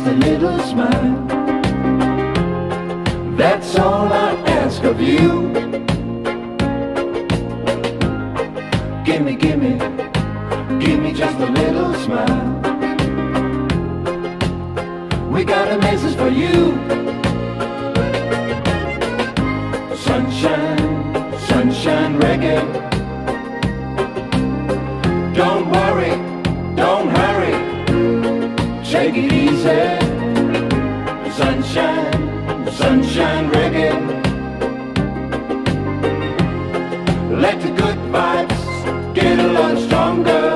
just a little smile. That's all I ask of you. Gimme, gimme, gimme just a little smile. We got a message for you. Sunshine, sunshine reggae. Don't worry, don't hurry, take it easy. Sunshine, sunshine reggae. Let the good vibes get a lot stronger.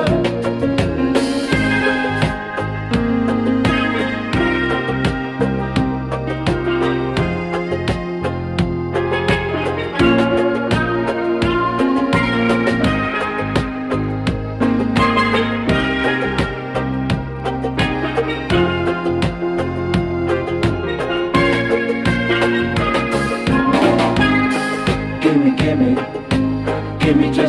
Gimme, gimme, gimme just